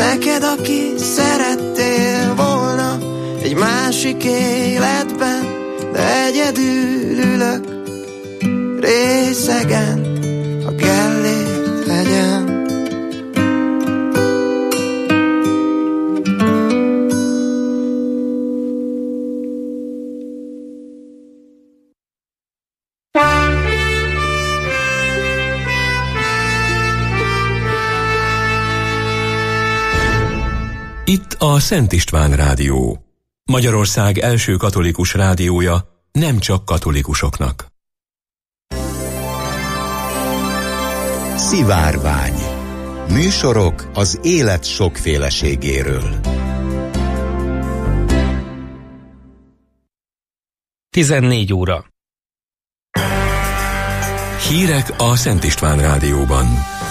neked, aki szerettél volna egy másik életben, de egyedül ülök részegen a Gellért hegyen. Itt a Szent István Rádió, Magyarország első katolikus rádiója, nem csak katolikusoknak. Szivárvány. Műsorok az élet sokféleségéről. 14 óra. Hírek a Szent István Rádióban.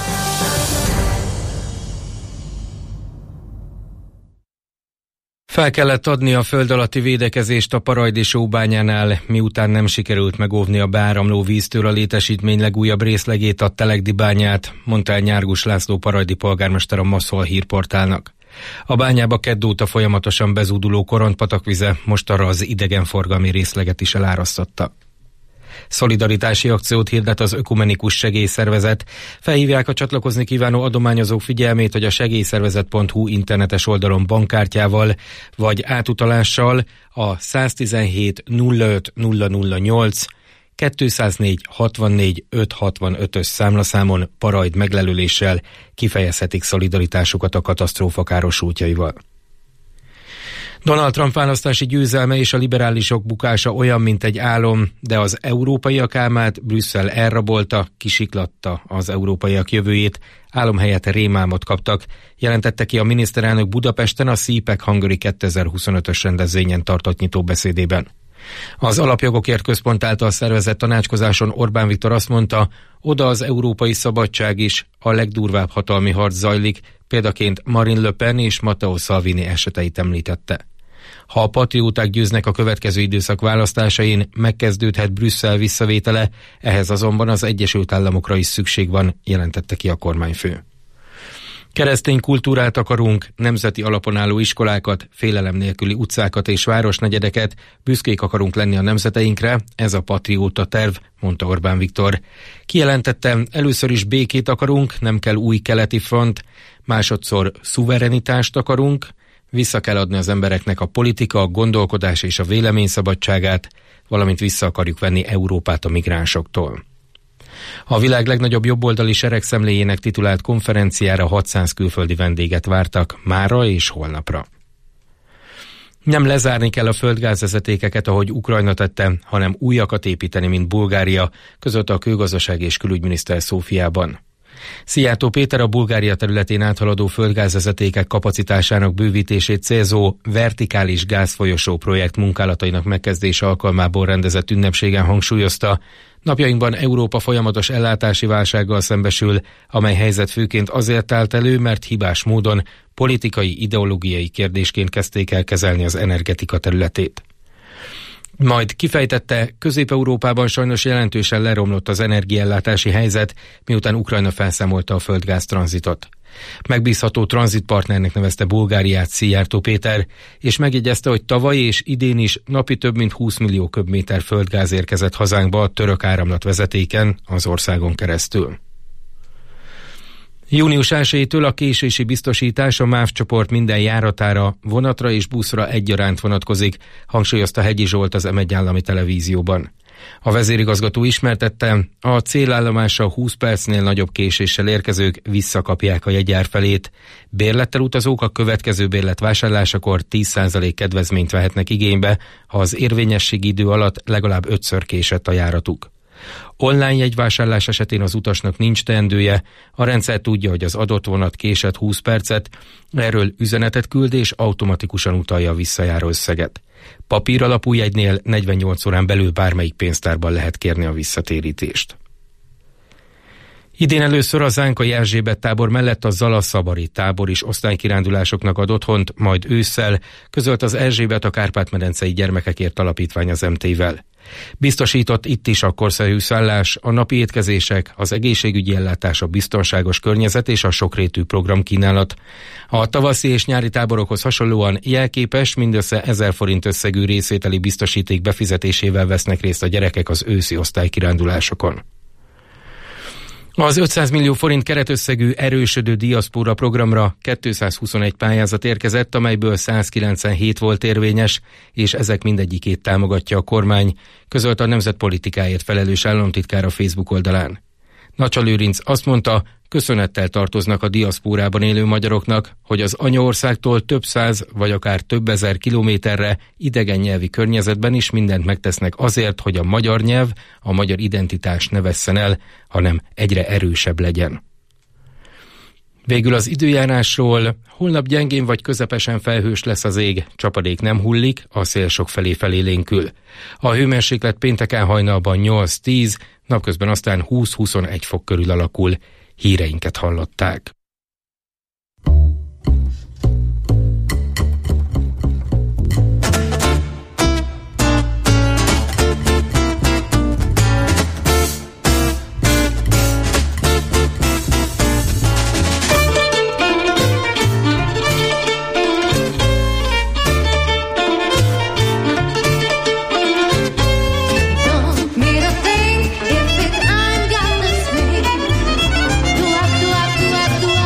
Fel kellett adni a föld alatti védekezést a Parajdi sóbányánál, miután nem sikerült megóvni a beáramló víztől a létesítmény legújabb részlegét, a Telegdi bányát, mondta el Nyárgus László parajdi polgármester a Maszol hírportálnak. A bányába kedd óta folyamatosan bezúduló Korontpatakvize most arra az idegenforgalmi részleget is elárasztotta. Szolidaritási akciót hirdet az Ökumenikus Segélyszervezet. Felhívják a csatlakozni kívánó adományozók figyelmét, hogy a segélyszervezet.hu internetes oldalon bankkártyával vagy átutalással a 117 05 008 204 64 565-ös számlaszámon Parajd meglelőléssel kifejezhetik szolidaritásukat a katasztrófa károsultjaival. Donald Trump választási győzelme és a liberálisok bukása olyan, mint egy álom, de az európaiak álmát Brüsszel elrabolta, kisiklatta az európaiak jövőjét, álom helyett rémálmot kaptak, jelentette ki a miniszterelnök Budapesten a CPAC Hungary 2025-ös rendezvényen tartott nyitóbeszédében. Az Alapjogokért Központ által szervezett tanácskozáson Orbán Viktor azt mondta, oda az európai szabadság is, a legdurvább hatalmi harc zajlik, példaként Marine Le Pen és Matteo Salvini eseteit említette. Ha a patrióták győznek a következő időszak választásain, megkezdődhet Brüsszel visszavétele, ehhez azonban az Egyesült Államokra is szükség van, jelentette ki a kormányfő. Keresztény kultúrát akarunk, nemzeti alapon álló iskolákat, félelem nélküli utcákat és városnegyedeket, büszkék akarunk lenni a nemzeteinkre, ez a patrióta terv, mondta Orbán Viktor. Kijelentette, először is békét akarunk, nem kell új keleti front, másodszor szuverenitást akarunk, vissza kell adni az embereknek a politika, a gondolkodás és a véleményszabadságát, valamint vissza akarjuk venni Európát a migránsoktól. A világ legnagyobb jobboldali seregszemléjének titulált konferenciára 600 külföldi vendéget vártak mára és holnapra. Nem lezárni kell a földgázvezetékeket, ahogy Ukrajna tette, hanem újakat építeni, mint Bulgária, közölte a kőgazdaság és külügyminiszter Szófiában. Szijjártó Péter a Bulgária területén áthaladó földgázvezetékek kapacitásának bővítését célzó vertikális gázfolyosó projekt munkálatainak megkezdése alkalmából rendezett ünnepségen hangsúlyozta, napjainkban Európa folyamatos ellátási válsággal szembesül, amely helyzet főként azért állt elő, mert hibás módon politikai, ideológiai kérdésként kezdték el kezelni az energetika területét. Majd kifejtette, Közép-Európában sajnos jelentősen leromlott az energiaellátási helyzet, miután Ukrajna felszámolta a földgáz tranzitot. Megbízható tranzitpartnernek nevezte Bulgáriát Szijjártó Péter, és megjegyezte, hogy tavaly és idén is napi több mint 20 millió köbméter földgáz érkezett hazánkba a török áramlatvezetéken az országon keresztül. Június 1-től a késési biztosítás a MÁV csoport minden járatára, vonatra és buszra egyaránt vonatkozik, hangsúlyozta Hegyi Zsolt az M1 állami televízióban. A vezérigazgató ismertette, a célállomásra 20 percnél nagyobb késéssel érkezők visszakapják a jegyár felét. Bérlettel utazók a következő bérlet vásárlásakor 10% kedvezményt vehetnek igénybe, ha az érvényességi idő alatt legalább 5-ször késett a járatuk. Online jegyvásárlás esetén az utasnak nincs teendője, a rendszer tudja, hogy az adott vonat késett 20 percet, erről üzenetet küld és automatikusan utalja a visszajáró összeget. Papír alapú jegynél 48 órán belül bármelyik pénztárban lehet kérni a visszatérítést. Idén először a Zánkai Erzsébet tábor mellett a Zala-Szabari tábor is osztálykirándulásoknak ad otthont, majd ősszel, közölt az Erzsébet a Kárpát-medencei Gyermekekért Alapítvány az MT-vel. Biztosított itt is a korszerű szállás, a napi étkezések, az egészségügyi ellátás, a biztonságos környezet és a sokrétű programkínálat. A tavaszi és nyári táborokhoz hasonlóan jelképes, mindössze 1000 forint összegű részvételi biztosíték befizetésével vesznek részt a gyerekek az őszi osztálykirándulásokon. Az 500 millió forint keretösszegű erősödő diaszpóra programra 221 pályázat érkezett, amelyből 197 volt érvényes, és ezek mindegyikét támogatja a kormány, közölt a nemzetpolitikáért felelős államtitkár a Facebook oldalán. Nacsa Lőrinc azt mondta, köszönettel tartoznak a diaszpórában élő magyaroknak, hogy az anyaországtól több száz vagy akár több ezer kilométerre idegen nyelvi környezetben is mindent megtesznek azért, hogy a magyar nyelv, a magyar identitás ne vesszen el, hanem egyre erősebb legyen. Végül az időjárásról: holnap gyengén vagy közepesen felhős lesz az ég, csapadék nem hullik, a szél sokfelé felélénkül. A hőmérséklet pénteken hajnalban 8-10, napközben aztán 20-21 fok körül alakul. Híreinket hallották. Do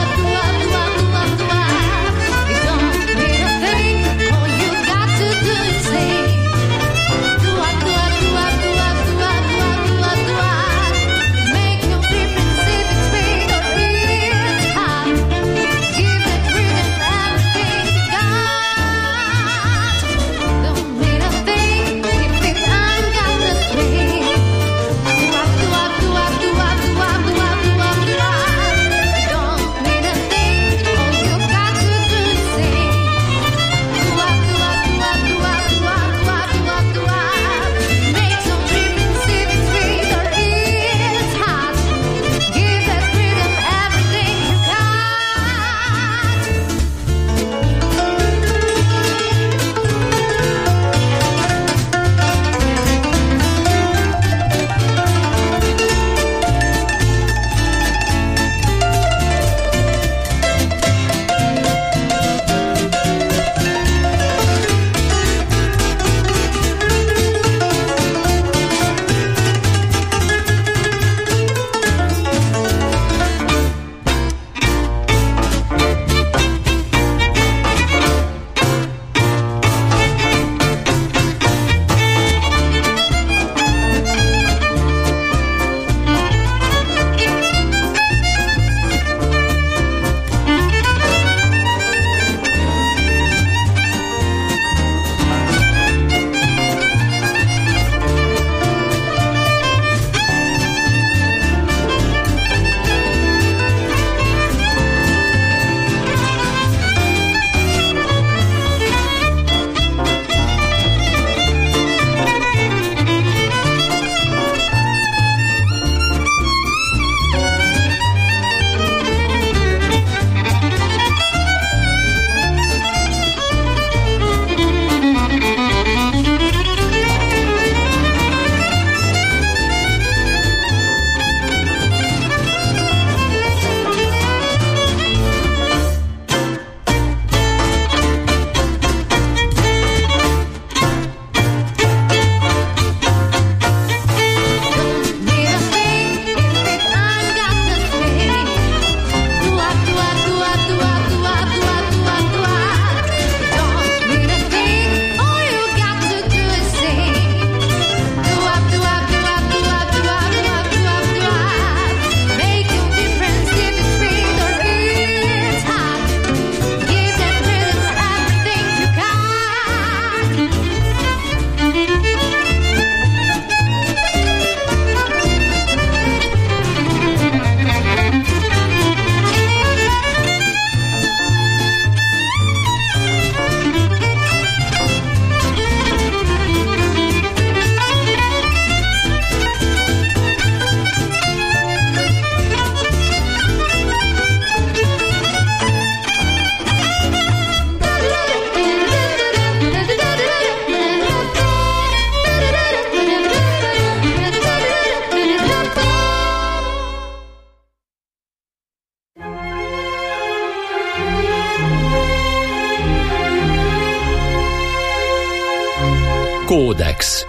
Kódex.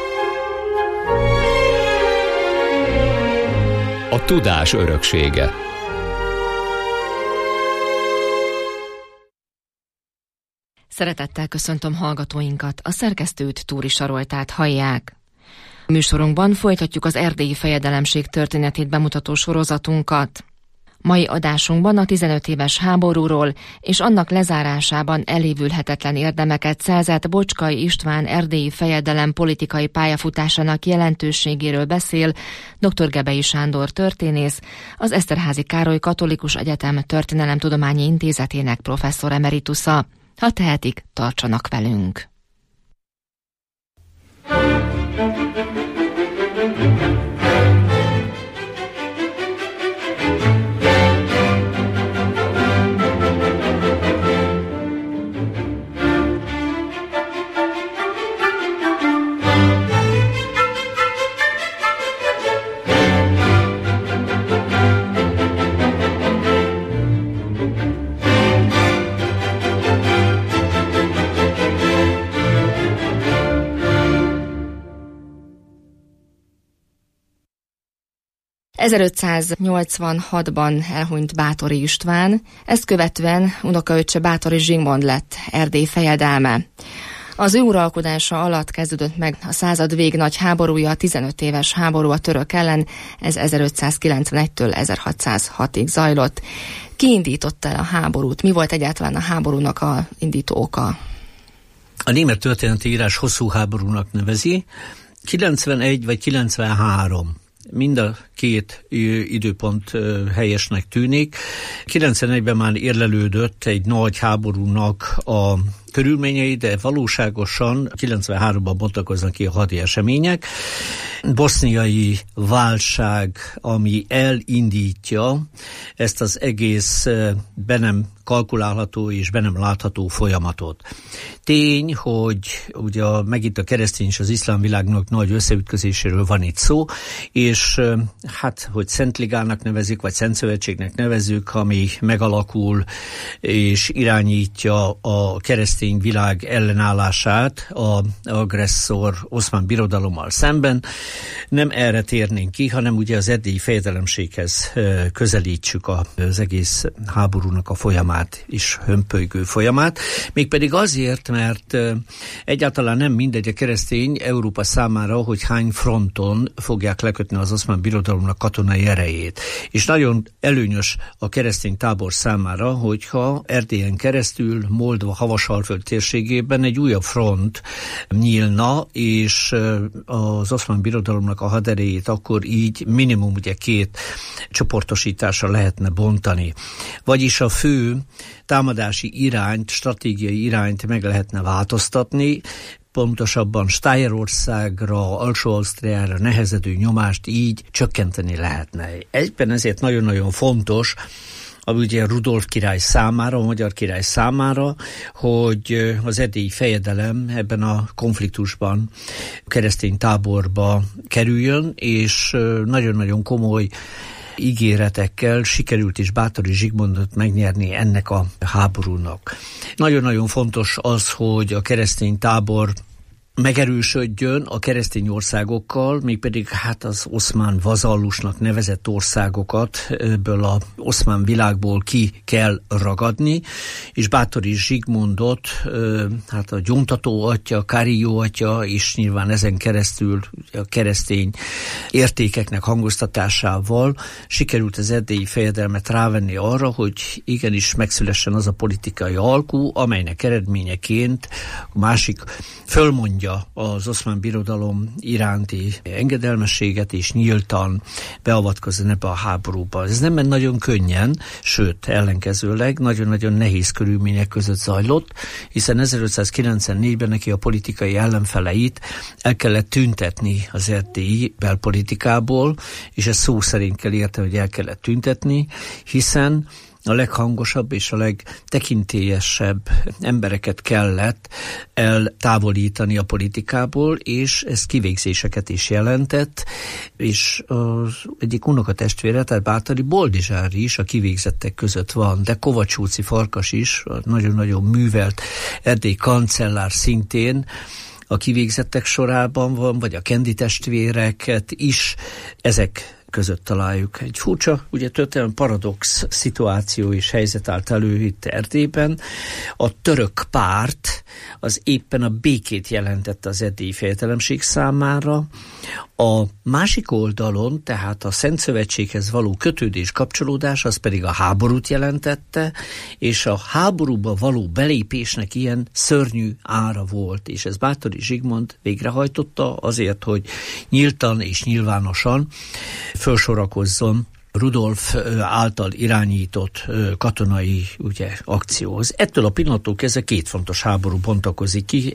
A tudás öröksége. Szeretettel köszöntöm hallgatóinkat, a szerkesztőt, Túri Saroltát hallják. A műsorunkban folytatjuk az erdélyi fejedelemség történetét bemutató sorozatunkat. Mai adásunkban a 15 éves háborúról és annak lezárásában elévülhetetlen érdemeket szerzett Bocskai István erdélyi fejedelem politikai pályafutásának jelentőségéről beszél dr. Gebei Sándor történész, az Eszterházy Károly Katolikus Egyetem Történelemtudományi Intézetének professzor emeritusa. Ha tehetik, tartsanak velünk! ...1586-ban elhunyt Báthory István, ezt követően unokaöccse Báthory Zsigmond lett Erdély fejedelme. Az ő uralkodása alatt kezdődött meg a század vég nagy háborúja, a 15 éves háború a török ellen, ez 1591-től 1606-ig zajlott. Ki indította el a háborút? Mi volt egyáltalán a háborúnak a indító oka? A német történeti írás hosszú háborúnak nevezi, 91 vagy 93. Mind a két időpont helyesnek tűnik. 91-ben már érlelődött egy nagy háborúnak a körülményei, de valóságosan 93-ban bontakoznak ki a hadi események. Boszniai válság, ami elindítja ezt az egész be nem kalkulálható és be nem látható folyamatot. Tény, hogy ugye megint a keresztény és az iszlám világnak nagy összeütközéséről van itt szó, és hát, hogy Szentligának nevezik, vagy Szentszövetségnek nevezzük, ami megalakul és irányítja a keresztény világ ellenállását az agresszor Oszmán Birodalommal szemben. Nem erre térnénk ki, hanem ugye az erdélyi fejedelemséghez közelítsük az egész háborúnak a folyamát és hömpölygő folyamát. Mégpedig azért, mert egyáltalán nem mindegy a keresztény Európa számára, hogy hány fronton fogják lekötni az Oszmán Birodalomnak katonai erejét. És nagyon előnyös a keresztény tábor számára, hogyha Erdélyen keresztül Moldva Havasalföld térségében egy újabb front nyílna, és az Oszmán Birodalomnak a haderejét akkor így minimum ugye 2 csoportosításra lehetne bontani. Vagyis a fő támadási irányt, stratégiai irányt meg lehetne változtatni, pontosabban Stájerországra, Alsó-Ausztriára nehezedő nyomást így csökkenteni lehetne. Egyben ezért nagyon-nagyon fontos, ami ugye Rudolf király számára, a magyar király számára, hogy az erdélyi fejedelem ebben a konfliktusban keresztény táborba kerüljön, és nagyon-nagyon komoly ígéretekkel sikerült is Báthory Zsigmondot megnyerni ennek a háborúnak. Nagyon-nagyon fontos az, hogy a keresztény tábor megerősödjön a keresztény országokkal, mégpedig hát az oszmán vazallusnak nevezett országokat ebből az oszmán világból ki kell ragadni, és Báthory Zsigmondot, hát a gyóntató atya, Kárió atya, és nyilván ezen keresztül a keresztény értékeknek hangoztatásával sikerült az erdélyi fejedelmet rávenni arra, hogy igenis megszülessen az a politikai alkú, amelynek eredményeként a másik fölmondja az Oszmán Birodalom iránti engedelmességet, és nyíltan beavatkozni ebbe a háborúba. Ez nem ment nagyon könnyen, sőt, ellenkezőleg nagyon-nagyon nehéz körülmények között zajlott, hiszen 1594-ben neki a politikai ellenfeleit el kellett tüntetni az erdélyi belpolitikából, és ez szó szerint kell érteni, hogy el kellett tüntetni, hiszen a leghangosabb és a legtekintélyesebb embereket kellett eltávolítani a politikából, és ez kivégzéseket is jelentett, és az egyik unokatestvére, tehát Báthory Boldizsár is a kivégzettek között van, de Kovacsúci Farkas is, nagyon-nagyon művelt erdélyi kancellár szintén, a kivégzettek sorában van, vagy a Kendi testvéreket is ezek között találjuk. Egy furcsa, ugye történelmi paradox szituáció és helyzet állt elő itt Erdélyben. A török párt az éppen a békét jelentette az erdélyi fejedelemség számára. A másik oldalon, tehát a Szent Szövetséghez való kötődés, kapcsolódás, az pedig a háborút jelentette, és a háborúba való belépésnek ilyen szörnyű ára volt, és ez Báthory Zsigmond végrehajtotta azért, hogy nyíltan és nyilvánosan felsorakozzon Rudolf által irányított katonai akcióhoz. Ettől a pillanattól kezdve két fontos háború bontakozik ki,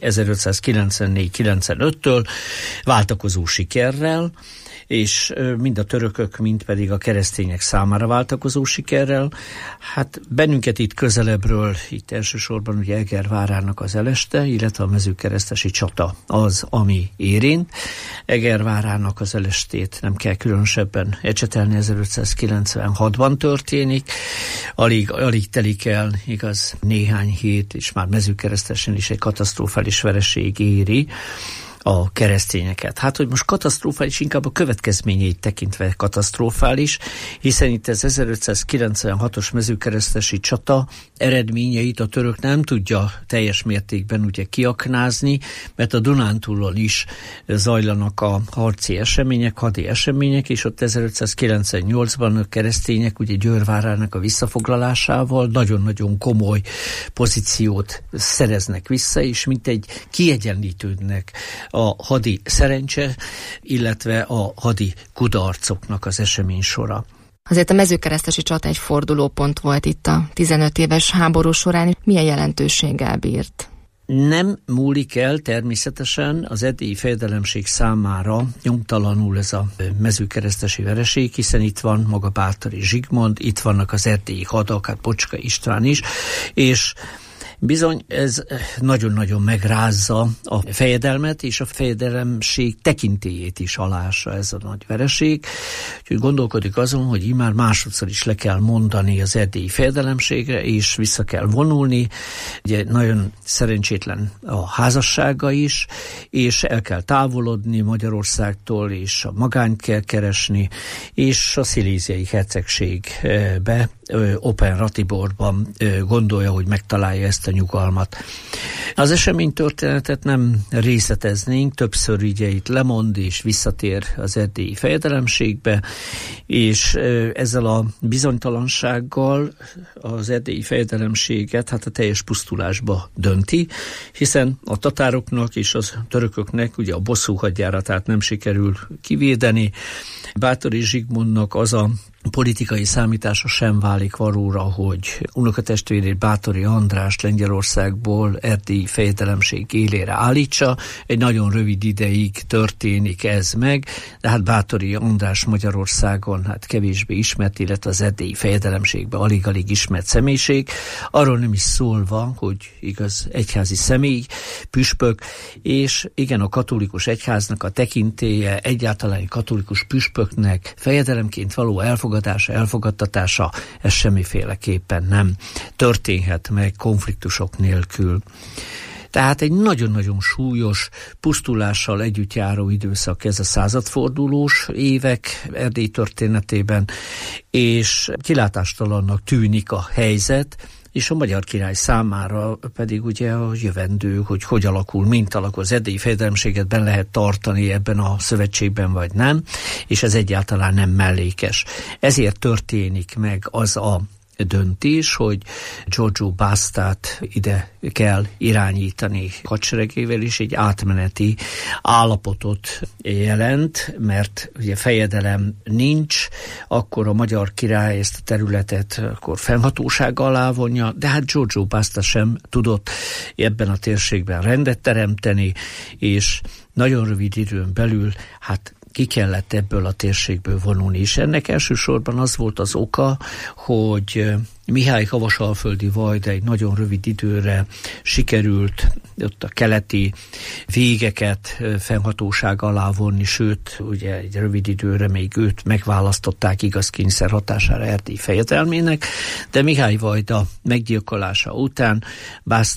1594-95-től váltakozó sikerrel, és mind a törökök, mind pedig a keresztények számára váltakozó sikerrel. Hát bennünket itt közelebbről, itt elsősorban ugye Eger várának az eleste, illetve a mezőkeresztesi csata az, ami érint. Eger várának az elestét nem kell különösebben ecsetelni, 1596-ban történik. Alig telik el, igaz, néhány hét, és már mezőkeresztesen is egy katasztrofális vereség éri a keresztényeket. Hát, hogy most katasztrofális, inkább a következményeit tekintve katasztrofális, hiszen itt az 1596-os mezőkeresztesi csata eredményeit a török nem tudja teljes mértékben ugye kiaknázni, mert a Dunántúlon is zajlanak a harci események, hadi események, és ott 1598-ban a keresztények ugye Győr várának a visszafoglalásával nagyon-nagyon komoly pozíciót szereznek vissza, és mint egy kiegyenlítődnek a hadi szerencse, illetve a hadi kudarcoknak az esemény sora. Azért a mezőkeresztesi csata egy fordulópont volt itt a 15 éves háború során. Milyen jelentőséggel bírt? Nem múlik el természetesen az erdélyi fejedelemség számára nyomtalanul ez a mezőkeresztesi vereség, hiszen itt van maga Báthory Zsigmond, itt vannak az erdélyi hadak, hát Bocska István is, és bizony ez nagyon-nagyon megrázza a fejedelmet, és a fejedelemség tekintélyét is alássa ez a nagy vereség. Úgyhogy gondolkodik azon, hogy immár másodszor is le kell mondani az erdélyi fejedelemségre, és vissza kell vonulni. Ugye nagyon szerencsétlen a házassága is, és el kell távolodni Magyarországtól, és a magányt kell keresni, és a sziléziai hercegségbe, Open-Ratiborban gondolja, hogy megtalálja ezt a nyugalmat. Az eseménytörténetet nem részleteznénk, többször ugye itt lemond és visszatér az erdélyi fejedelemségbe, és ezzel a bizonytalansággal az erdélyi fejedelemséget hát a teljes pusztulásba dönti, hiszen a tatároknak és az törököknek ugye a bosszú hadjáratát nem sikerül kivédeni. Báthory Zsigmondnak az a politikai számítása sem válik valóra, hogy unokatestvérét Báthory Andrást Lengyelországból erdélyi fejedelemség élére állítsa. Egy nagyon rövid ideig történik ez meg, de hát Báthory András Magyarországon hát kevésbé ismert, illetve az erdélyi fejedelemségben alig-alig ismert személyiség. Arról nem is szólva, hogy igaz egyházi személy, püspök, és igen, a katolikus egyháznak a tekintélye, egyáltalán katolikus püspöknek fejedelemként való elfogadtatása, ez semmiféleképpen nem történhet meg konfliktusok nélkül. Tehát egy nagyon-nagyon súlyos pusztulással együtt járó időszak ez a századfordulós évek Erdély történetében, és kilátástalannak tűnik a helyzet, és a magyar király számára pedig ugye a jövendő, hogy alakul, mint alakul, az erdélyi fejedelemséget benn lehet tartani ebben a szövetségben, vagy nem, és ez egyáltalán nem mellékes. Ezért történik meg az a döntés, hogy Giorgio Bastát ide kell irányítani hadseregével, és egy átmeneti állapotot jelent, mert ugye fejedelem nincs, akkor a magyar király ezt a területet akkor fennhatósága alá vonja, de hát Giorgio Basta sem tudott ebben a térségben rendet teremteni, és nagyon rövid időn belül hát ki kellett ebből a térségből vonulni, és ennek elsősorban az volt az oka, hogy Mihály havasalföldi vajda egy nagyon rövid időre sikerült ott a keleti végeket fennhatóság alá vonni, sőt, ugye egy rövid időre még őt megválasztották igaz kényszer hatására erdélyi fejedelmének, de Mihály vajda meggyilkolása után Basta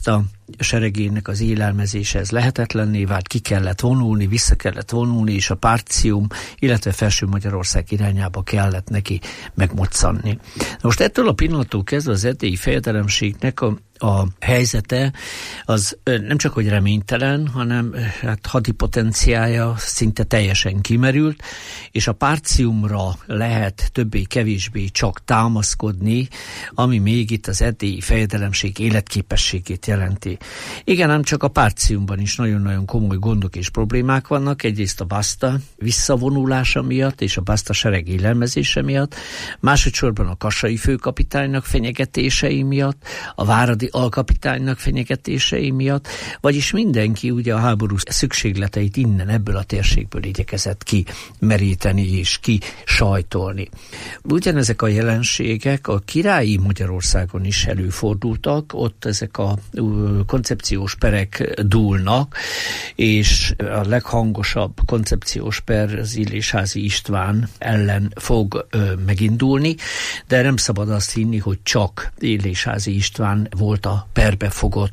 seregének az élelmezése ez lehetetlenné vált, ki kellett vonulni, vissza kellett vonulni, és a Partium, illetve Felső Magyarország irányába kellett neki megmoccanni. Most ettől a pillanattól kezdve az erdélyi fejedelemségnek a helyzete az nem csak hogy reménytelen, hanem hát hadi potenciálja szinte teljesen kimerült, és a Partiumra lehet többé-kevésbé csak támaszkodni, ami még itt az erdélyi fejedelemség életképességét jelenti. Igen, nem csak a Partiumban is nagyon-nagyon komoly gondok és problémák vannak, egyrészt a Basta visszavonulása miatt és a Basta sereg élelmezése miatt, másodszorban a kassai főkapitánynak fenyegetései miatt, a váradi alkapitánynak fenyegetései miatt, vagyis mindenki ugye a háború szükségleteit innen, ebből a térségből igyekezett kimeríteni és kisajtolni. Ugyanezek a jelenségek a királyi Magyarországon is előfordultak, ott ezek a koncepciós perek dúlnak, és a leghangosabb koncepciós per az Illésházy István ellen fog megindulni, de nem szabad azt hinni, hogy csak Illésházy István volt a perbe fogott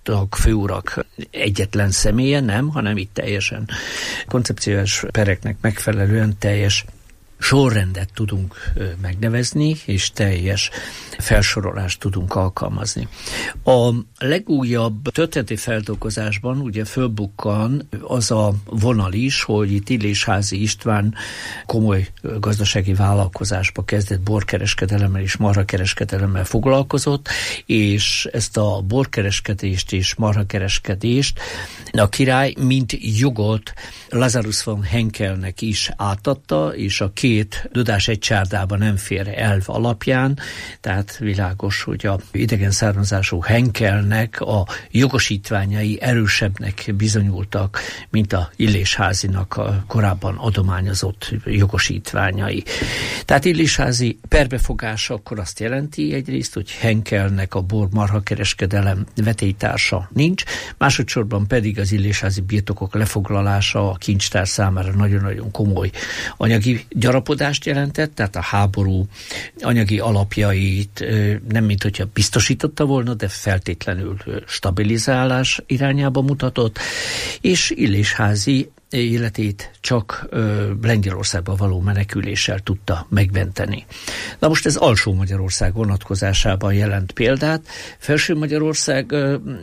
főurak egyetlen személye, nem, hanem itt teljesen koncepciós pereknek megfelelően teljes sorrendet tudunk megnevezni, és teljes felsorolást tudunk alkalmazni. A legújabb történeti feldolgozásban ugye fölbukkan az a vonal is, hogy itt Illésházy István komoly gazdasági vállalkozásba kezdett, borkereskedelemmel és marhakereskedelemmel foglalkozott, és ezt a borkereskedést és marhakereskedést a király mint jogot Lazarus von Henkelnek is átadta, és a két dudás egy csárdában nem fér elv alapján, tehát világos, hogy a idegen származású Henkelnek a jogosítványai erősebbnek bizonyultak, mint a Illésházynak a korábban adományozott jogosítványai. Tehát Illésházy perbefogása akkor azt jelenti egyrészt, hogy Henkelnek a bor-marhakereskedelem vetélytársa nincs, másodszorban pedig az Illésházy birtokok lefoglalása a kincstár számára nagyon-nagyon komoly anyagi gyarapodást jelentett, tehát a háború anyagi alapjait nem mint hogyha biztosította volna, de feltétlenül stabilizálás irányába mutatott, és Illésházy életét csak Lengyelországba való meneküléssel tudta megmenteni. Na most ez Alsó Magyarország vonatkozásában jelent példát. Felső Magyarország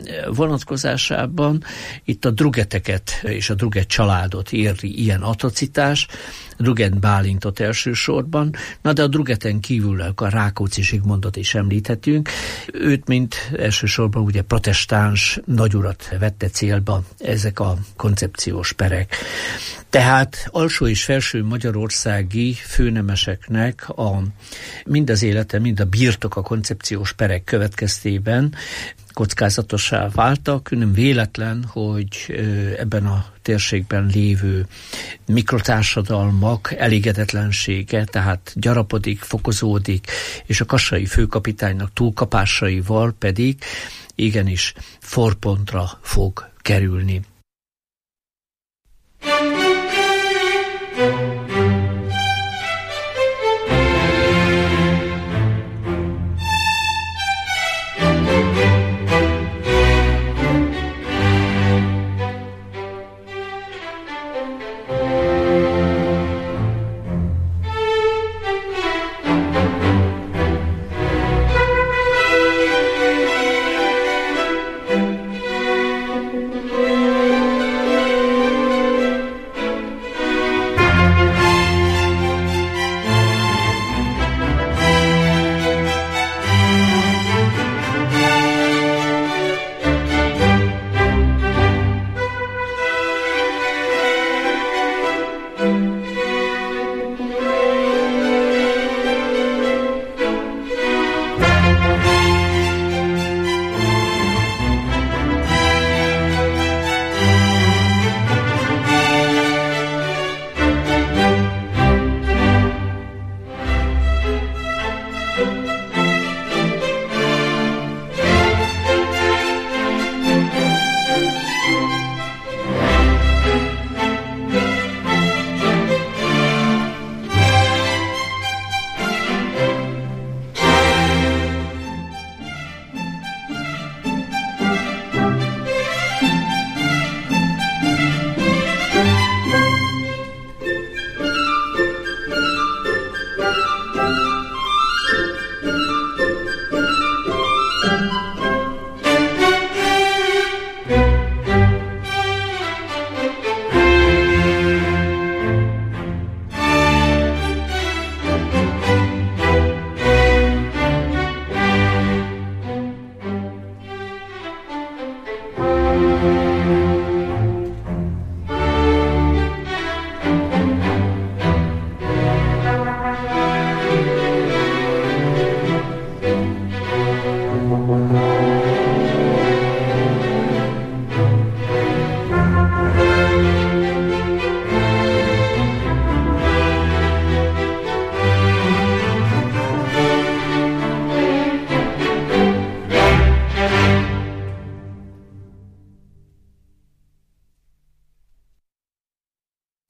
vonatkozásában itt a Drugeteket és a Druget családot éri ilyen atrocitás, Druget Bálintot elsősorban, na de a Drugeten kívül a Rákóczi Zsigmondot is említhetünk. Őt mint elsősorban ugye protestáns nagyurat vette célba ezek a koncepciós perek. Tehát alsó és felső magyarországi főnemeseknek mind az élete, mind a birtok a koncepciós perek következtében kockázatossá váltak. Nem véletlen, hogy ebben a térségben lévő mikrotársadalmak elégedetlensége, tehát gyarapodik, fokozódik, és a kassai főkapitánynak túlkapásaival pedig igenis forpontra fog kerülni.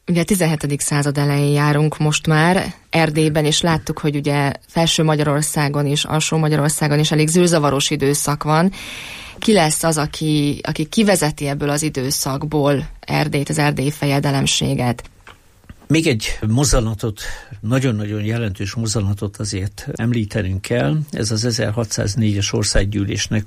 Ugye a 17. század elején járunk most már Erdélyben, és láttuk, hogy ugye Felső Magyarországon és Alsó Magyarországon is elég zűrzavaros időszak van. Ki lesz az, aki kivezeti ebből az időszakból Erdélyt, az erdélyi fejedelemséget? Még egy mozzanatot, nagyon-nagyon jelentős mozzanatot azért említenünk kell. Ez az 1604-es országgyűlésnek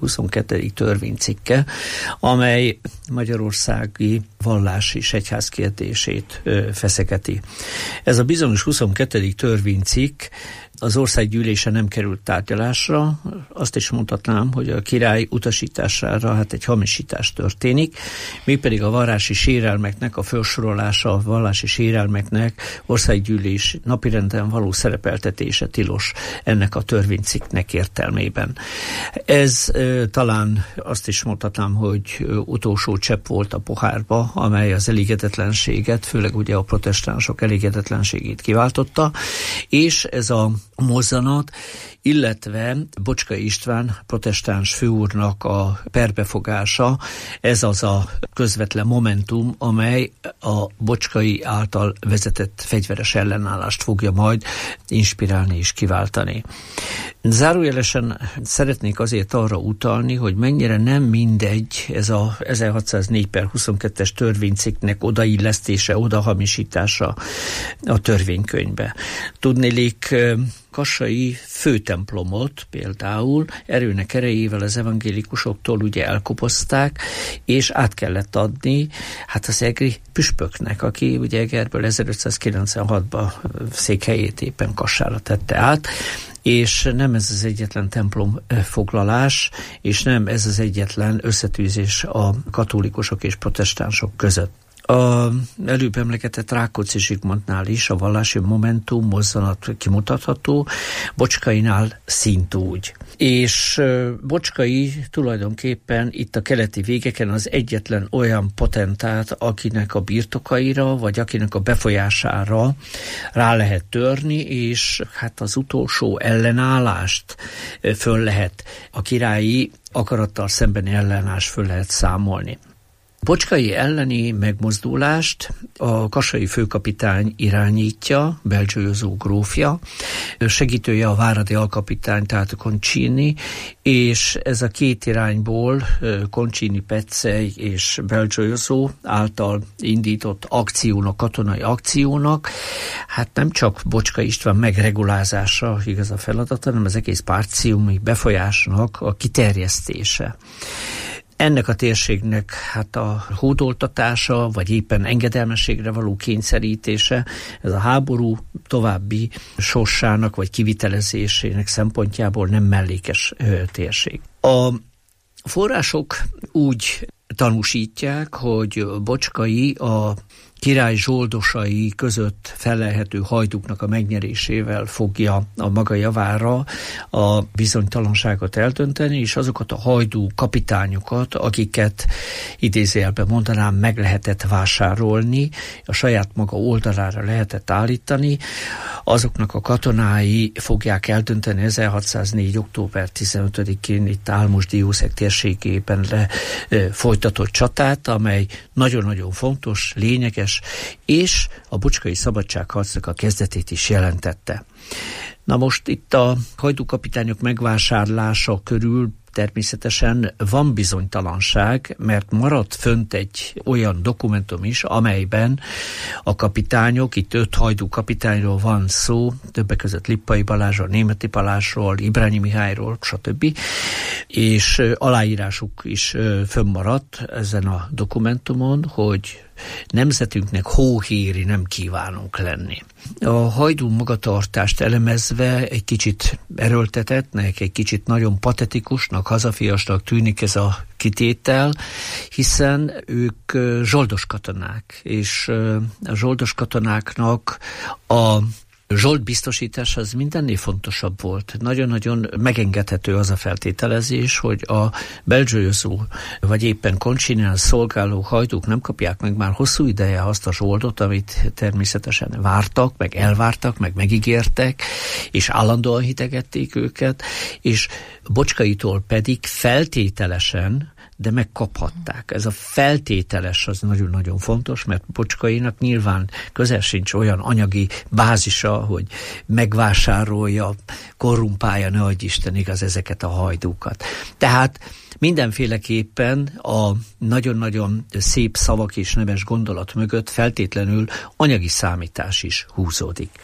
22. törvénycikke, amely magyarországi vallás és egyház kérdését feszegeti. Ez a bizonyos 22. törvénycikk az országgyűlése nem került tárgyalásra. Azt is mondhatnám, hogy a király utasítására egy hamisítás történik, mégpedig a vallási sérelmeknek a felsorolása, a vallási sérelmeknek országgyűlés napirenden való szerepeltetése tilos ennek a törvénycikknek értelmében. Ez talán azt is mondhatnám, hogy utolsó csepp volt a pohárba, amely az elégedetlenséget, főleg ugye a protestánsok elégedetlenségét kiváltotta, és ez a mozzanat, illetve Bocskai István protestáns főúrnak a perbefogása, ez az a közvetlen momentum, amely a Bocskai által vezetett fegyveres ellenállást fogja majd inspirálni és kiváltani. Zárójelesen szeretnék azért arra utalni, hogy mennyire nem mindegy ez a 1604/22-es törvénycikknek odaillesztése, odahamisítása a törvénykönyvbe. Tudnélik, kassai főtemplomot például erőnek erejével az evangélikusoktól ugye elkobozták, és át kellett adni az egri püspöknek, aki ugye Egerből 1596-ban székhelyét éppen Kassára tette át, és nem ez az egyetlen templom foglalás, és nem ez az egyetlen összetűzés a katolikusok és protestánsok között. A előbb emlegetett Rákóczi Zsigmondnál is a vallási momentum, mozzanat kimutatható, Bocskainál szintúgy. És Bocskai tulajdonképpen itt a keleti végeken az egyetlen olyan potentát, akinek a birtokaira, vagy akinek a befolyására rá lehet törni, és az utolsó ellenállást föl lehet, a királyi akarattal szembeni ellenállás föl lehet számolni. Bocskai elleni megmozdulást a kassai főkapitány irányítja, Belgiojoso grófja, segítője a váradi alkapitány, tehát Concini, és ez a két irányból Concini Petzey és Belgiojoso által indított akciónak, katonai akciónak, nem csak Bocskai István megregulázása igaz a feladata, hanem az egész párciumi befolyásnak a kiterjesztése. Ennek a térségnek a hódoltatása, vagy éppen engedelmességre való kényszerítése, ez a háború további sorsának, vagy kivitelezésének szempontjából nem mellékes térség. A források úgy tanúsítják, hogy Bocskai a király zsoldosai között fellelhető hajdúknak a megnyerésével fogja a maga javára a bizonytalanságot eldönteni, és azokat a hajdú kapitányokat, akiket idézőjelben mondanám, meg lehetett vásárolni, a saját maga oldalára lehetett állítani, azoknak a katonái fogják eldönteni 1604. október 15-én itt Álmos-Diószeg térségében folytatott csatát, amely nagyon-nagyon fontos, lényeges, és a Bocskai szabadságharcnak a kezdetét is jelentette. Na most itt a hajdúkapitányok megvásárlása körül természetesen van bizonytalanság, mert maradt fönt egy olyan dokumentum is, amelyben a kapitányok, itt 5 hajdú kapitányról van szó, többek között Lippai Balázsról, Németi Balázsról, Ibrányi Mihályról, stb. És aláírásuk is fönnmaradt ezen a dokumentumon, hogy nemzetünknek hóhéri nem kívánunk lenni. A hajdú magatartást elemezve egy kicsit erőltetettnek, egy kicsit nagyon patetikusnak, hazafiasnak tűnik ez a kitétel, hiszen ők zsoldos katonák, és a zsoldos katonáknak a zsold biztosítás az mindennél fontosabb volt. Nagyon-nagyon megengedhető az a feltételezés, hogy a Belgiojoso vagy éppen Concsinál szolgáló hajdúk nem kapják meg már hosszú ideje azt a zsoldot, amit természetesen vártak, meg elvártak, meg megígértek, és állandóan hitegették őket, és Bocskaitól pedig feltételesen, de megkaphatták. Ez a feltételes az nagyon-nagyon fontos, mert Bocskainak nyilván közel sincs olyan anyagi bázisa, hogy megvásárolja, korrumpálja, ne adj Isten igaz, ezeket a hajdúkat. Tehát mindenféleképpen a nagyon-nagyon szép szavak és nemes gondolat mögött feltétlenül anyagi számítás is húzódik.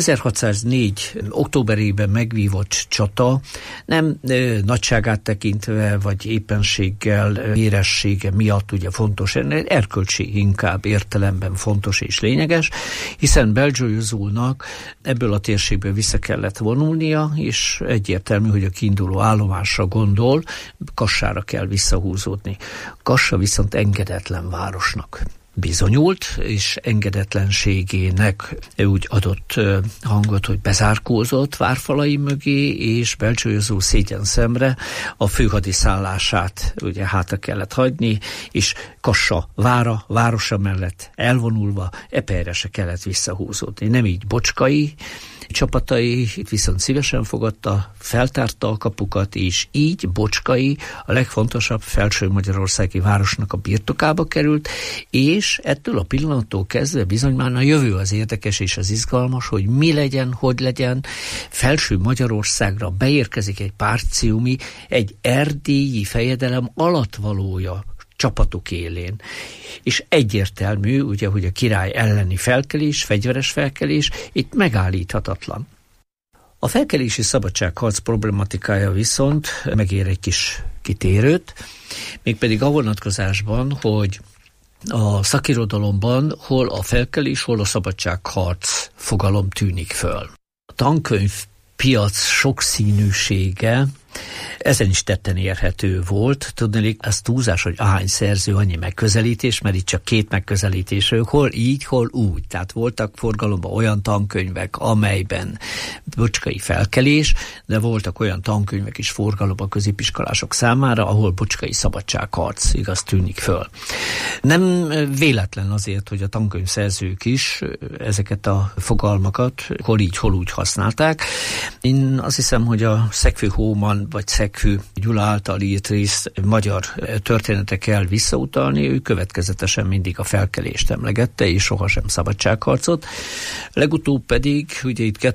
1604. októberében megvívott csata nem nagyságát tekintve, vagy éppenséggel, éressége miatt ugye fontos, erkölcsi inkább értelemben fontos és lényeges, hiszen Belgiojosul-nak ebből a térségből vissza kellett vonulnia, és egyértelmű, hogy a kiinduló állomásra gondol, Kassára kell visszahúzódni. Kassa viszont engedetlen városnak bizonyult, és engedetlenségének úgy adott hangot, hogy bezárkózott várfalai mögé, és Belgiojosul szégyen szemre a főhadiszállását ugye hátra kellett hagyni, és Kassa városa mellett elvonulva Eperre se kellett visszahúzódni. Nem így Bocskai csapatai viszont szívesen fogadta, feltárta a kapukat, és így Bocskai a legfontosabb felső-magyarországi városnak a birtokába került, és ettől a pillanattól kezdve bizony már a jövő az érdekes és az izgalmas, hogy mi legyen, hogy legyen. Felső-Magyarországra beérkezik egy párciumi, egy erdélyi fejedelem alattvalója csapatok élén. És egyértelmű, ugye, hogy a király elleni felkelés, fegyveres felkelés itt megállíthatatlan. A felkelési szabadságharc problematikája viszont megér egy kis kitérőt, mégpedig a vonatkozásban, hogy a szakirodalomban hol a felkelés, hol a szabadságharc fogalom tűnik föl. A tankönyvpiac sokszínűsége ezen is tetten érhető volt. Tudnék, ez túlzás, hogy ahány szerző, annyi megközelítés, mert itt csak két megközelítésről, hol így, hol úgy. Tehát voltak forgalomban olyan tankönyvek, amelyben bocskai felkelés, de voltak olyan tankönyvek is forgalomban középiskolások számára, ahol bocskai szabadságharc, igaz, tűnik föl. Nem véletlen azért, hogy a tankönyvszerzők is ezeket a fogalmakat hol így, hol úgy használták. Én azt hiszem, hogy a Szegfű Hóman vagy Szegfű Gyula által írt rész magyar történetre kell visszautalni, ő következetesen mindig a felkelést emlegette, és sohasem szabadságharcot. Legutóbb pedig, ugye itt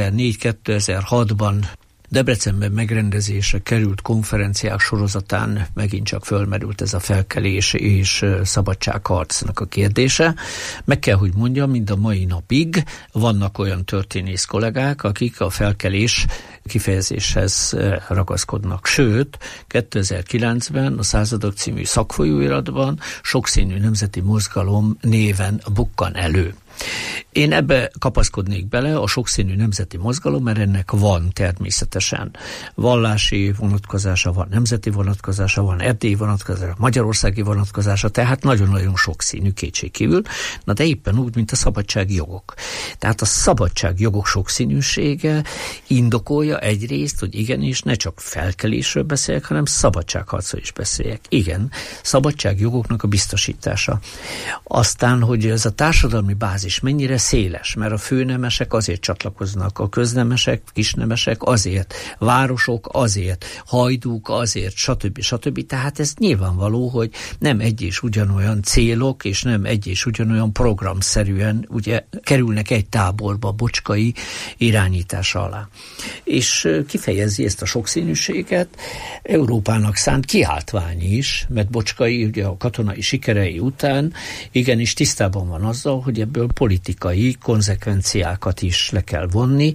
2004-2006-ban Debrecenben megrendezésre került konferenciák sorozatán megint csak fölmerült ez a felkelés és szabadságharcnak a kérdése. Meg kell, hogy mondjam, mind a mai napig vannak olyan történész kollégák, akik a felkelés kifejezéshez ragaszkodnak. Sőt, 2009-ben a Századok című szakfolyóiratban sokszínű nemzeti mozgalom néven bukkan elő. Én ebbe kapaszkodnék bele, a sokszínű nemzeti mozgalom, mert ennek van természetesen vallási vonatkozása, van nemzeti vonatkozása, van erdélyi vonatkozása, magyarországi vonatkozása, tehát nagyon-nagyon sokszínű kétségkívül, na de éppen úgy, mint a szabadságjogok. Tehát a szabadságjogok sokszínűsége indokolja egyrészt, hogy igenis ne csak felkelésről beszéljek, hanem szabadságharcról is beszéljek. Igen, szabadságjogoknak a biztosítása. Aztán, hogy ez a társadalmi bázis mennyire széles, mert a főnemesek azért csatlakoznak, a köznemesek, kisnemesek azért, városok azért, hajdúk azért, stb. Tehát ez nyilvánvaló, hogy nem egy és ugyanolyan célok, és nem egy és ugyanolyan programszerűen ugye kerülnek egy táborba bocskai irányítása alá. És kifejezi ezt a sokszínűséget Európának szánt kiáltvány is, mert Bocskai ugye a katonai sikerei után igenis tisztában van azzal, hogy ebből politikai konzekvenciákat is le kell vonni,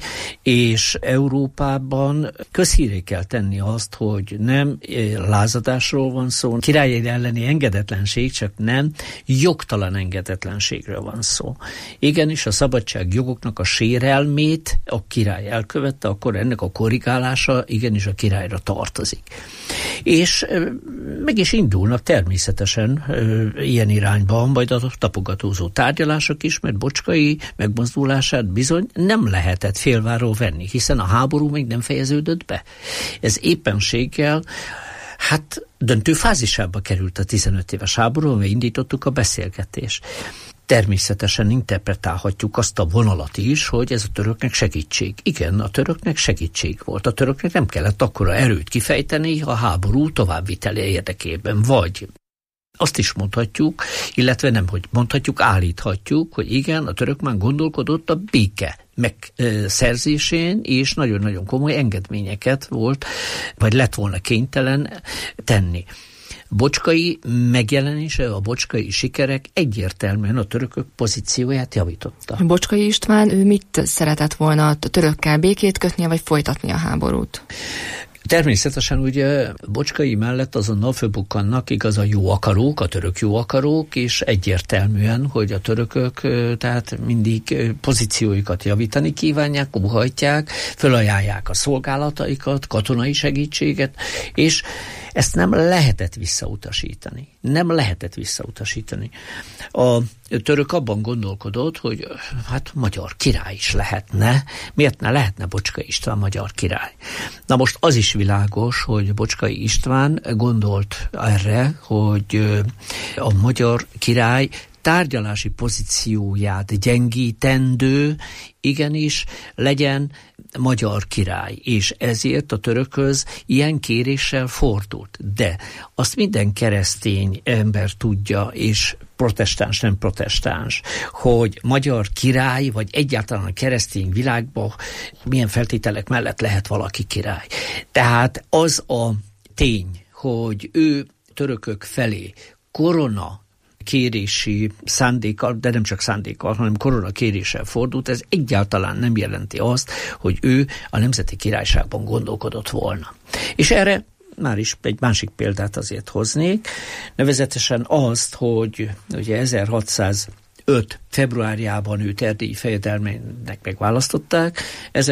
és Európában közhírré kell tenni azt, hogy nem lázadásról van szó, király elleni engedetlenség, csak nem jogtalan engedetlenségről van szó. Igenis a szabadságjogoknak a sérelmét a király elkövette, akkor ennek a korrigálása igenis a királyra tartozik. És meg is indulnak természetesen ilyen irányban, majd a tapogatózó tárgyalások is, mert Bocskai megmozdulását bizony nem lehetett félváról venni, hiszen a háború még nem fejeződött be. Ez éppenséggel döntő fázisába került a 15 éves háború, amely indítottuk a beszélgetést. Természetesen interpretálhatjuk azt a vonalat is, hogy ez a töröknek segítség. Igen, a töröknek segítség volt. A töröknek nem kellett akkora erőt kifejteni a háború továbbvitele érdekében. Vagy azt is mondhatjuk, illetve nem, hogy mondhatjuk, állíthatjuk, hogy igen, a török már gondolkodott a béke megszerzésén, és nagyon-nagyon komoly engedményeket volt, vagy lett volna kénytelen tenni. Bocskai megjelenése, a bocskai sikerek egyértelműen a törökök pozícióját javította. Bocskai István, ő mit szeretett volna, a törökkel békét kötnie, vagy folytatni a háborút? Természetesen ugye Bocskai mellett azonnal fölbukkannak igaz a jó akarók, a török jó akarók, és egyértelműen, hogy a törökök tehát mindig pozícióikat javítani kívánják, óhajtják, fölajánlják a szolgálataikat, katonai segítséget, és ezt nem lehetett visszautasítani. Nem lehetett visszautasítani. A török abban gondolkodott, hogy hát magyar király is lehetne. Miért ne lehetne Bocskai István magyar király? Na most az is világos, hogy Bocskai István gondolt erre, hogy a magyar király tárgyalási pozícióját gyengítendő, igenis legyen magyar király, és ezért a törökhöz ilyen kéréssel fordult. De azt minden keresztény ember tudja, és protestáns, nem protestáns, hogy magyar király, vagy egyáltalán a keresztény világban milyen feltételek mellett lehet valaki király. Tehát az a tény, hogy ő törökök felé korona kérési szándékkal, de nem csak szándékkal, hanem korona kéréssel fordult, ez egyáltalán nem jelenti azt, hogy ő a Nemzeti Királyságban gondolkodott volna. És erre már is egy másik példát azért hoznék, nevezetesen azt, hogy ugye 1605 februárjában őt erdélyi fejedelmének megválasztották,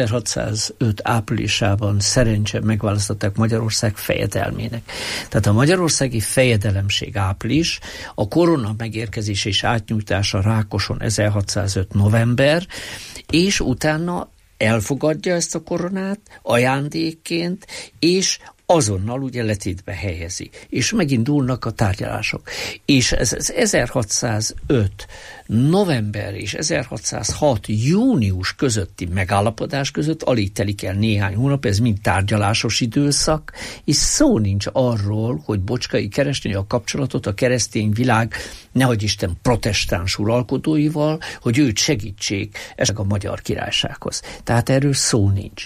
1605 áprilisában szerencsére megválasztották Magyarország fejedelmének. Tehát a magyarországi fejedelemség április, a korona megérkezése és átnyújtása Rákoson 1605 november, és utána elfogadja ezt a koronát ajándékként, és azonnal ugye letétbe helyezi, és megindulnak a tárgyalások. És ez 1605 november és 1606 június közötti megállapodás között alig telik el néhány hónap, ez mind tárgyalásos időszak, és szó nincs arról, hogy Bocskai keresni a kapcsolatot a keresztény világ, nehogy Isten protestáns uralkodóival, hogy őt segítsék a magyar királysághoz. Tehát erről szó nincs.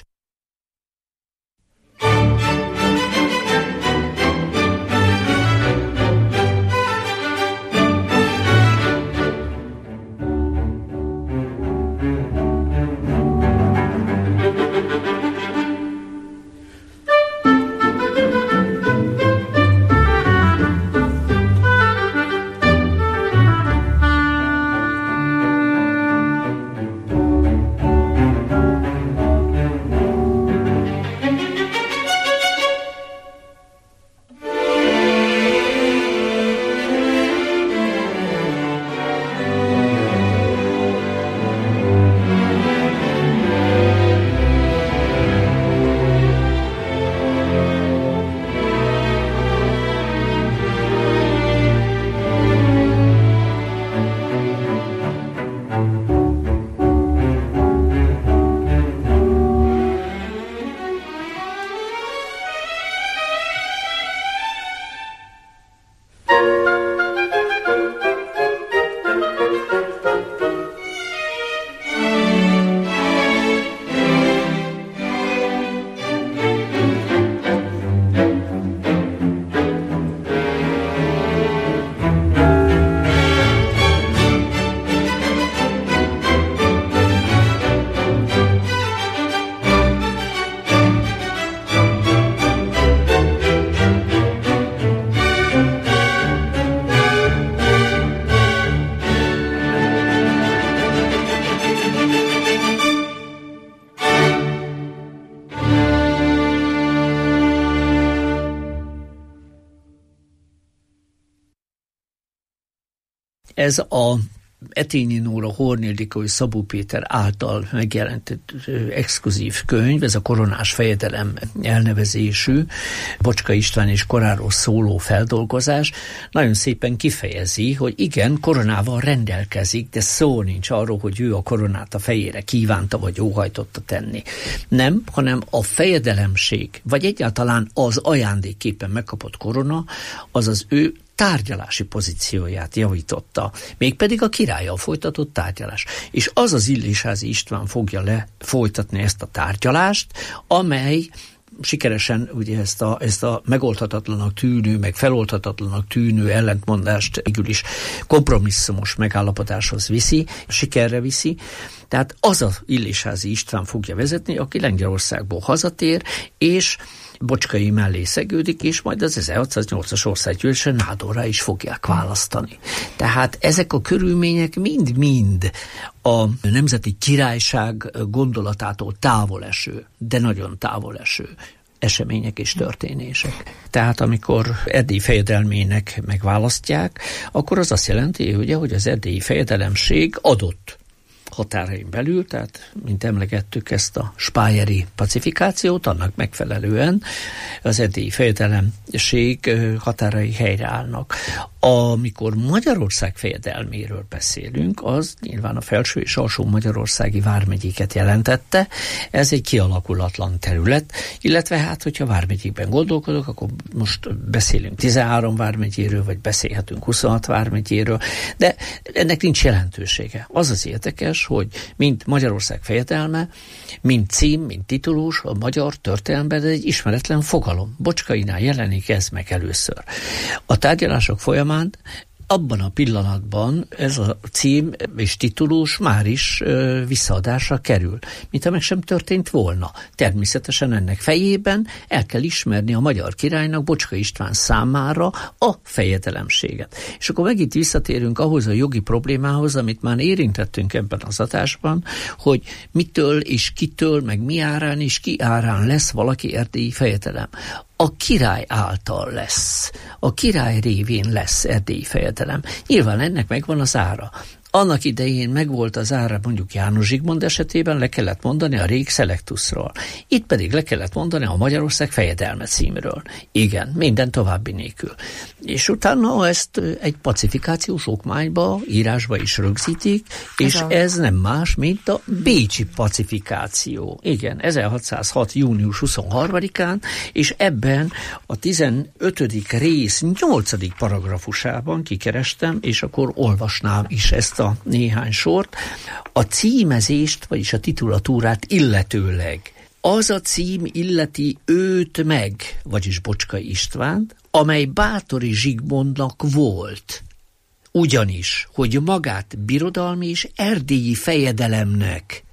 Ez a Etényi Nóra, Horn Ildikó és Szabó Péter által megjelent exkluzív könyv, ez a Koronás fejedelem elnevezésű, Bocskay István és koráról szóló feldolgozás, nagyon szépen kifejezi, hogy igen, koronával rendelkezik, de szó nincs arról, hogy ő a koronát a fejére kívánta, vagy óhajtotta tenni. Nem, hanem a fejedelemség, vagy egyáltalán az ajándékképpen megkapott korona, az az ő tárgyalási pozícióját javította, mégpedig a királlyal folytatott tárgyalás. És az az Illésházy István fogja lefolytatni ezt a tárgyalást, amely sikeresen ugye ezt a megoldhatatlanak tűnő, meg feloldhatatlanak tűnő ellentmondást végül is kompromisszumos megállapodáshoz viszi, sikerre viszi. Tehát az az Illésházy István fogja vezetni, aki Lengyelországból hazatér, és Bocskay mellé szegődik, és majd az 1608-as országgyűlésen Nádorrá is fogják választani. Tehát ezek a körülmények mind-mind a nemzeti királyság gondolatától távol eső, de nagyon távol eső események és történések. Tehát amikor erdélyi fejedelmének megválasztják, akkor az azt jelenti, ugye, hogy az erdélyi fejedelemség adott határain belül, tehát mint emlegettük ezt a spájeri pacifikációt, annak megfelelően az erdélyi fejedelemség határai helyreállnak. Amikor Magyarország fejedelméről beszélünk, az nyilván a felső és alsó magyarországi vármegyéket jelentette. Ez egy kialakulatlan terület, illetve hát, hogyha vármegyékben gondolkodok, akkor most beszélünk 13 vármegyéről, vagy beszélhetünk 26 vármegyéről, de ennek nincs jelentősége. Az az érdekes, hogy mint Magyarország fejedelme, mint cím, mint titulus, a magyar történelemben egy ismeretlen fogalom. Bocskaynál jelenik ez meg először. A tárgyalások folyamán abban a pillanatban ez a cím és titulus már is visszaadásra kerül, mintha meg sem történt volna. Természetesen ennek fejében el kell ismerni a magyar királynak, Bocskay István számára a fejedelemséget. És akkor megint visszatérünk ahhoz a jogi problémához, amit már érintettünk ebben az adásban, hogy mitől és kitől, meg mi árán és ki árán lesz valaki erdélyi fejedelem. A király által lesz. A király révén lesz erdélyi fejedelem. Nyilván ennek megvan az ára. Annak idején megvolt az ára mondjuk János Zsigmond esetében, le kellett mondani a Rég Selectusról. Itt pedig le kellett mondani a Magyarország fejedelme címről. Igen, minden további nélkül. És utána ezt egy pacifikációs okmányba, írásba is rögzítik, és ez nem más, mint a bécsi pacifikáció. Igen, 1606. június 23-án, és ebben a 15. rész 8. paragrafusában kikerestem, és akkor olvasnám is ezt a néhány sort, a címezést, vagyis a titulatúrát illetőleg. Az a cím illeti őt meg, vagyis Bocskay Istvánt, amely Báthory Zsigmondnak volt. Ugyanis, hogy magát birodalmi és erdélyi fejedelemnek,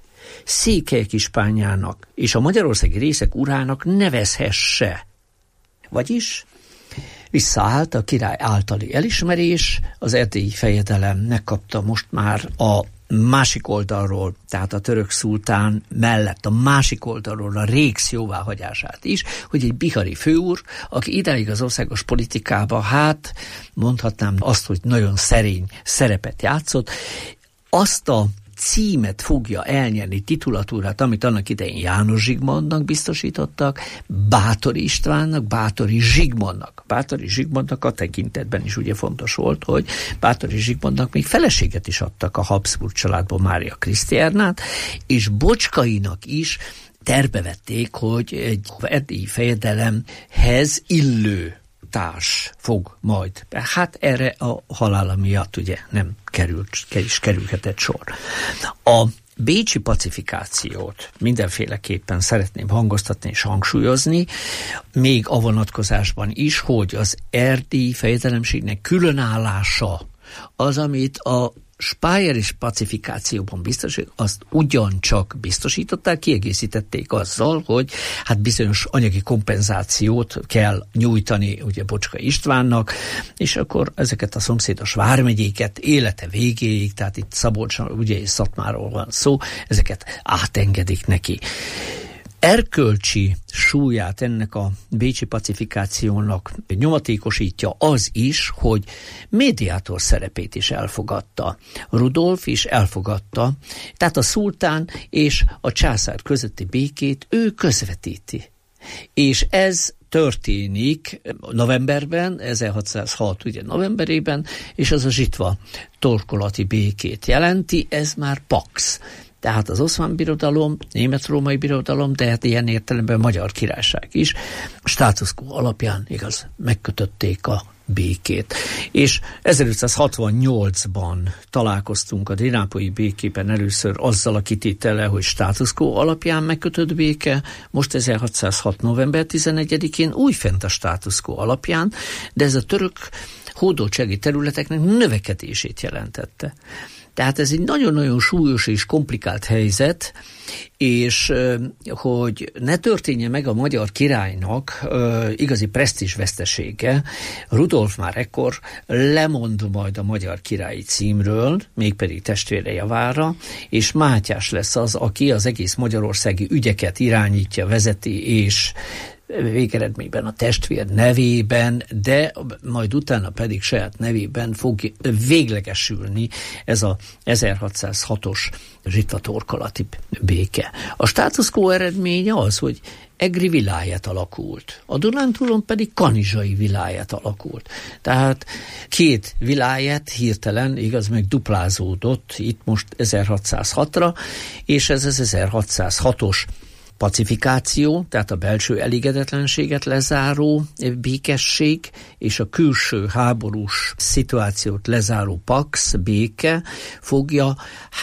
Székelykispányának és a magyarországi részek urának nevezhesse. Vagyis visszaállt a király általi elismerés, az erdélyi fejedelem megkapta most már a másik oldalról, tehát a török szultán mellett a másik oldalról a Réx jóváhagyását is, hogy egy bihari főúr, aki idáig az országos politikába, hát mondhatnám azt, hogy nagyon szerény szerepet játszott, azt a címet fogja elnyerni, titulatúrát, amit annak idején János Zsigmondnak biztosítottak, Báthory Istvánnak, Báthory Zsigmondnak. Báthory Zsigmondnak a tekintetben is ugye fontos volt, hogy Báthory Zsigmondnak még feleséget is adtak a Habsburg családból, Mária Krisztiánát, és Bocskaynak is tervevették, hogy egy erdélyi fejedelemhez illő társ fog majd. Hát erre a halála miatt ugye nem kerülhetett sor. A bécsi pacifikációt mindenféleképpen szeretném hangoztatni és hangsúlyozni, még a vonatkozásban is, hogy az erdélyi fejedelemségnek különállása az, amit a spájeri pacifikációban biztosít, azt ugyancsak biztosították, kiegészítették azzal, hogy hát bizonyos anyagi kompenzációt kell nyújtani ugye Bocskay Istvánnak, és akkor ezeket a szomszédos vármegyéket élete végéig, tehát itt Szabolcs ugye és Szatmárról van szó, ezeket átengedik neki. erkölcsi súlyát ennek a bécsi pacifikációnak nyomatékosítja az is, hogy médiátor szerepét is elfogadta. Rudolf is elfogadta, tehát a szultán és a császár közötti békét ő közvetíti. És ez történik novemberben, 1606 ugye novemberében, és az a Zsitva torkolati békét jelenti, ez már Pax. Tehát az Oszmán Birodalom, Német-Római Birodalom, de hát ilyen értelemben Magyar Királyság is status quo alapján igaz, megkötötték a békét. És 1568-ban találkoztunk a Dél-nápolyi békében először azzal a kitétellel, hogy status quo alapján megkötött béke, most 1606. november 11-én újfent a status quo alapján, de ez a török hódoltsági területeknek növekedését jelentette. Tehát ez egy nagyon-nagyon súlyos és komplikált helyzet, és hogy ne történjen meg a magyar királynak igazi presztízsvesztesége, Rudolf már ekkor lemond majd a magyar királyi címről, mégpedig testvére javára, és Mátyás lesz az, aki az egész magyarországi ügyeket irányítja, vezeti, és végeredményben a testvér nevében, de majd utána pedig saját nevében fog véglegesülni ez a 1606-os Zsitva torkolati béke. A status quo eredménye az, hogy Egri viláját alakult, a Dunántúlon pedig kanizsai viláját alakult. Tehát két viláját hirtelen, igaz, meg duplázódott itt most 1606-ra, és ez az 1606-os pacifikáció, tehát a belső elégedetlenséget lezáró békesség és a külső háborús szituációt lezáró Pax béke fogja,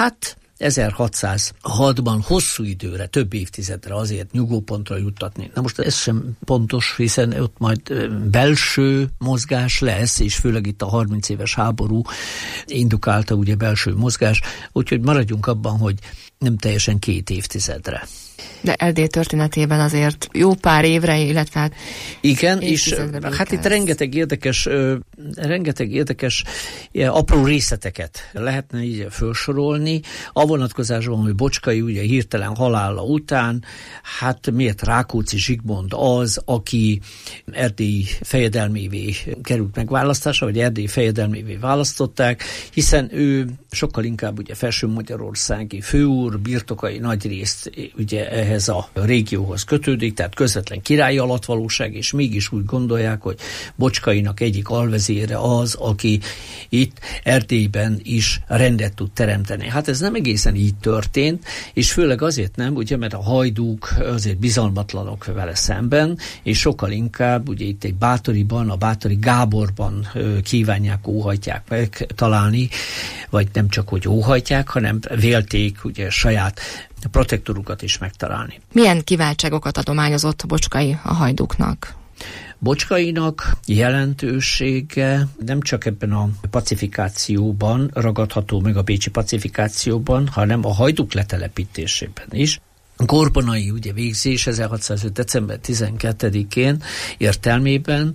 1606-ban hosszú időre, több évtizedre azért nyugvópontra juttatni. Na most ez sem pontos, hiszen ott majd belső mozgás lesz, és főleg itt a 30 éves háború indukálta ugye belső mozgás, úgyhogy maradjunk abban, hogy nem teljesen 2 évtizedre. De Erdély történetében azért jó pár évre, illetve hát igen, és hát itt rengeteg érdekes apró részleteket lehetne így felsorolni. A vonatkozásban, hogy Bocskai ugye hirtelen halála után, hát miért Rákóczi Zsigmond az, aki Erdély fejedelmévé került megválasztásra, vagy Erdély fejedelmévé választották, hiszen ő sokkal inkább ugye felső-magyarországi főúr, birtokai nagyrészt ugye ehhez a régióhoz kötődik, tehát közvetlen királyi alattvalóság, és mégis úgy gondolják, hogy Bocskainak egyik alvezére az, aki itt Erdélyben is rendet tud teremteni. Hát ez nem egészen így történt, és főleg azért nem, ugye, mert a hajdúk azért bizalmatlanok vele szemben, és sokkal inkább ugye itt egy Báthoriban, a Báthory Gáborban kívánják, óhajtják megtalálni, vagy nem csak, hogy óhajtják, hanem vélték ugye saját protektorukat is megtalálni. Milyen kiváltságokat adományozott Bocskai a hajdúknak? Bocskainak jelentősége nem csak ebben a pacifikációban ragadható meg, a bécsi pacifikációban, hanem a hajdúk letelepítésében is. Gorbonai ugye végzés 1605. december 12-én értelmében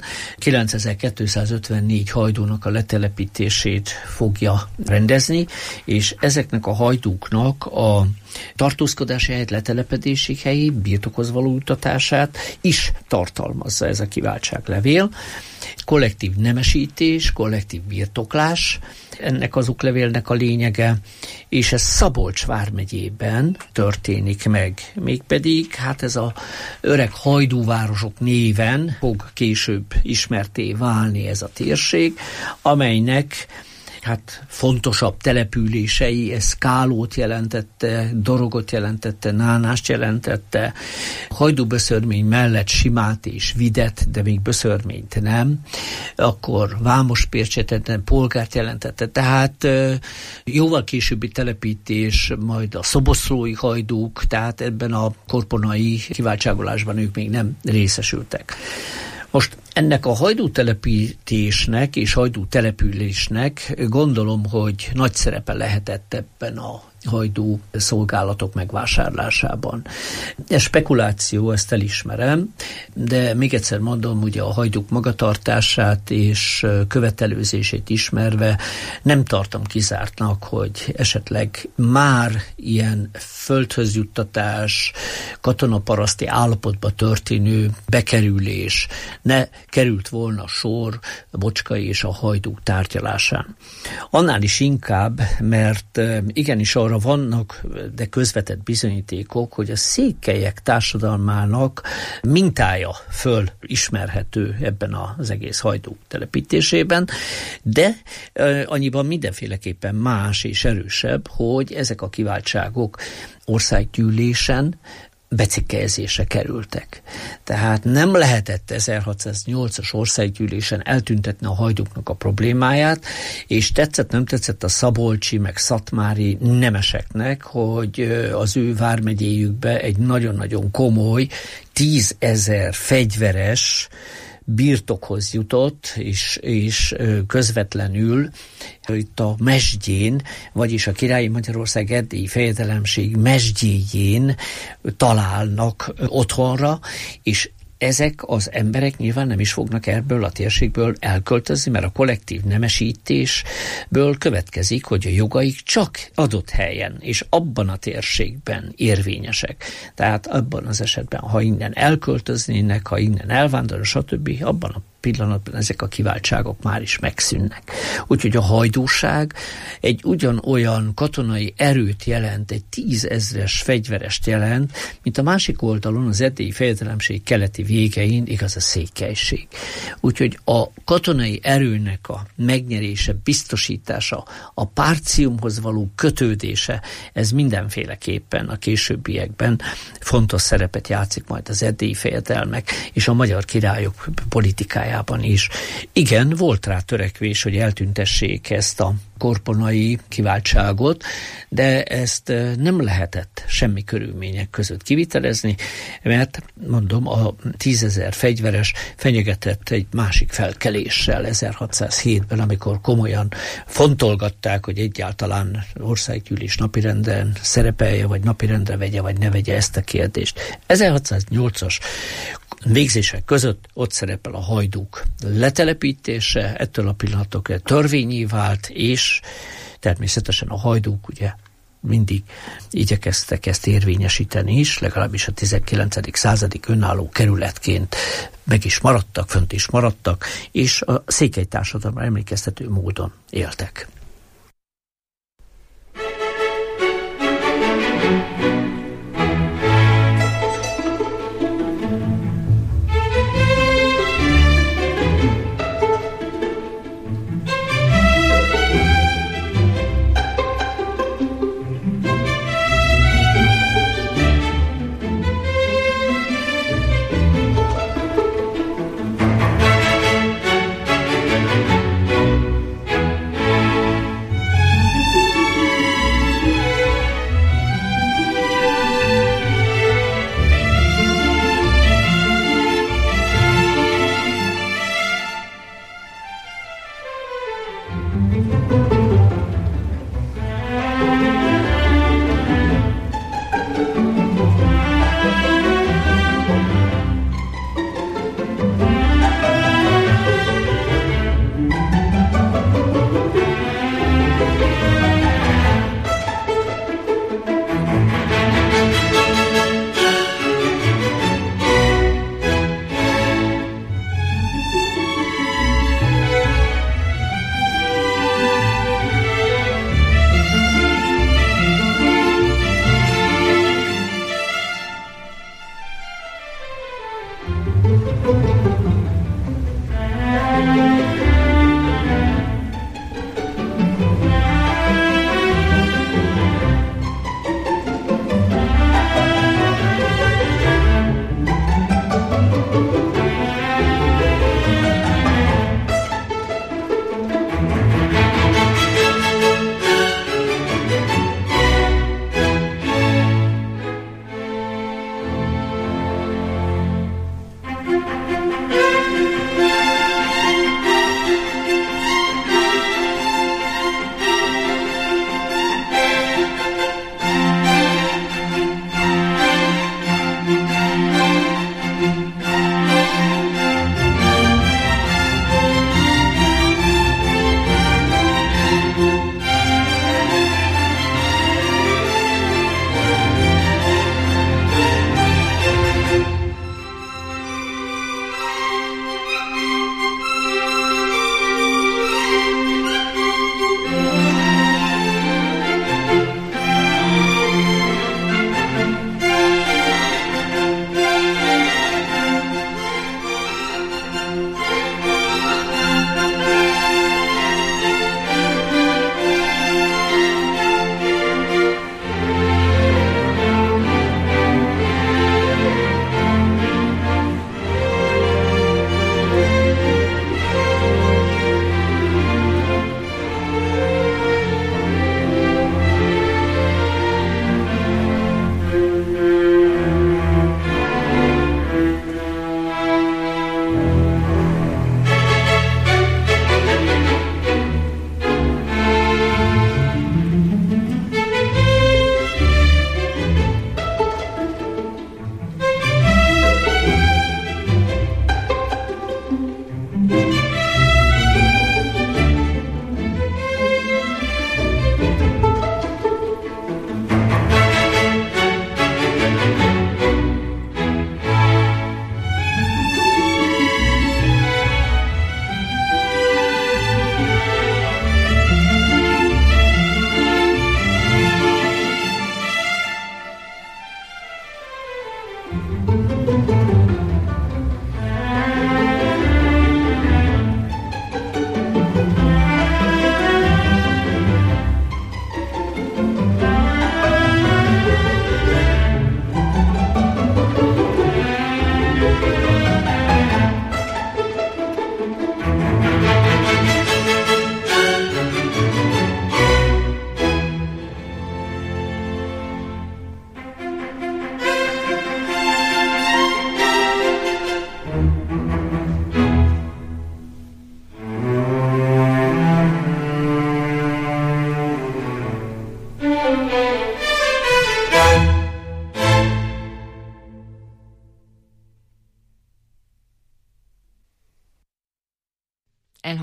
9254 hajdúnak a letelepítését fogja rendezni, és ezeknek a hajdúknak a tartózkodási helyet, letelepedési helyét, birtokhoz való juttatását is tartalmazza ez a kiváltságlevél. Kollektív nemesítés, kollektív birtoklás, ennek az oklevélnek a lényege, és ez Szabolcs vármegyében történik meg. Mégpedig, hát ez az öreg hajdúvárosok néven fog később ismerté válni ez a térség, amelynek hát fontosabb települései, ez Kálót jelentette, Dorogot jelentette, Nánást jelentette, Hajdúböszörmény mellett Simát és Videt, de még Böszörményt nem, akkor Vámospércsetet, Polgárt jelentette, tehát jóval későbbi telepítés, majd a szoboszlói hajdúk, tehát ebben a korponai kiváltságolásban ők még nem részesültek. Most ennek a hajdútelepítésnek és hajdútelepülésnek gondolom, hogy nagy szerepe lehetett ebben a hajdú szolgálatok megvásárlásában. Ez spekuláció, ezt elismerem, de még egyszer mondom, ugye a hajdúk magatartását és követelőzését ismerve nem tartom kizártnak, hogy esetleg már ilyen földhöz juttatás, katonaparaszti állapotba történő bekerülés ne került volna sor a Bocskai és a hajdúk tárgyalásán. Annál is inkább, mert igenis arra vannak, de közvetett bizonyítékok, hogy a székelyek társadalmának mintája fölismerhető ebben az egész hajdúk telepítésében, de annyiban mindenféleképpen más és erősebb, hogy ezek a kiváltságok országgyűlésen becikkelzésre kerültek. Tehát nem lehetett 1608-as országgyűlésen eltüntetni a hajdúknak a problémáját, és nem tetszett a szabolcsi meg szatmári nemeseknek, hogy az ő vármegyéjükbe egy nagyon-nagyon komoly 10 000 fegyveres birtokhoz jutott, és közvetlenül itt a mesdjén, vagyis a Királyi Magyarország Erdélyi Fejedelemség mesdjéjén találnak otthonra, és ezek az emberek nyilván nem is fognak ebből a térségből elköltözni, mert a kollektív nemesítésből következik, hogy a jogaik csak adott helyen és abban a térségben érvényesek. Tehát abban az esetben, ha innen elköltöznének, ha innen elvándorolnak, stb., abban a pillanatban ezek a kiváltságok már is megszűnnek. Úgyhogy a hajdúság egy ugyanolyan katonai erőt jelent, egy 10 000-es fegyverest jelent, mint a másik oldalon az erdélyi fejedelemség keleti végein igaz a székelység. Úgyhogy a katonai erőnek a megnyerése, biztosítása, a párciumhoz való kötődése, ez mindenféleképpen a későbbiekben fontos szerepet játszik majd az erdélyi fejedelmek és a magyar királyok politikájában is. Igen, volt rá törekvés, hogy eltüntessék ezt a korponai kiváltságot, de ezt nem lehetett semmi körülmények között kivitelezni, mert mondom, a 10 000 fegyveres fenyegetett egy másik felkeléssel 1607-ben, amikor komolyan fontolgatták, hogy egyáltalán országgyűlés napirenden szerepelje, vagy napirendre vegye, vagy ne vegye ezt a kérdést. 1608-as végzések között ott szerepel a hajdúk letelepítése, ettől a pillanattól törvényé vált, és természetesen a hajdúk ugye mindig igyekeztek ezt érvényesíteni is, legalábbis a 19. századi önálló kerületként meg is maradtak, fönt is maradtak, és a székely társadalomra emlékeztető módon éltek.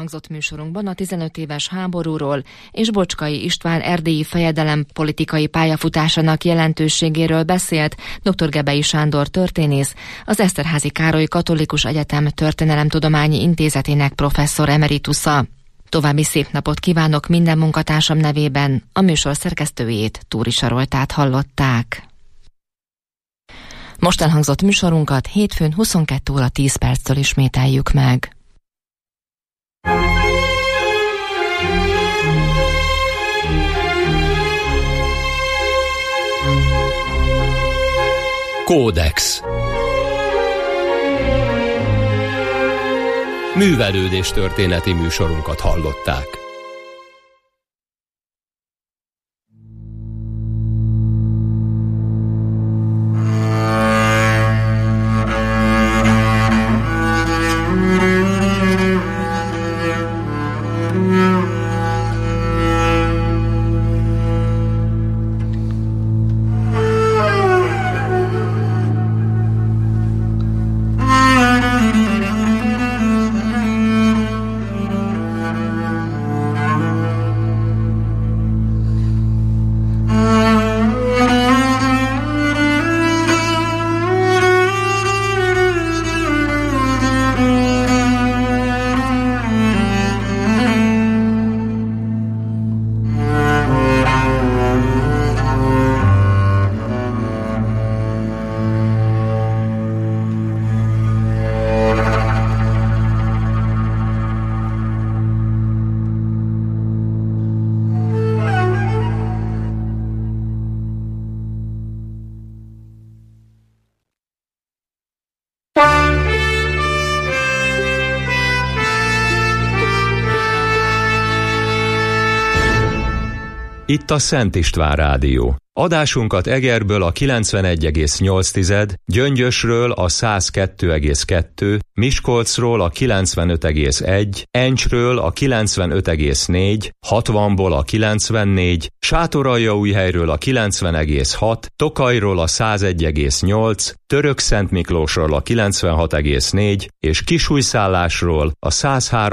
elhangzott műsorunkban a 15 éves háborúról és Bocskai István erdélyi fejedelem politikai pályafutásának jelentőségéről beszélt dr. Gebei Sándor történész, az Eszterházy Károly Katolikus Egyetem Történelemtudományi Intézetének professzor emeritusza. További szép napot kívánok minden munkatársam nevében, a műsor szerkesztőjét, Túri Saroltát hallották. Most elhangzott műsorunkat hétfőn 22 óra 10 perctől ismételjük meg. Kódex. Művelődés történeti műsorunkat hallották. Itt a Szent István Rádió. Adásunkat Egerből a 91,8, Gyöngyösről a 102,2, Miskolcról a 95,1, Encsről a 95,4, 60-ból a 94, Sátoraljaújhelyről a 90,6, Tokajról a 101,8, Törökszentmiklósról a 96,4 és Kisújszállásról a 103,5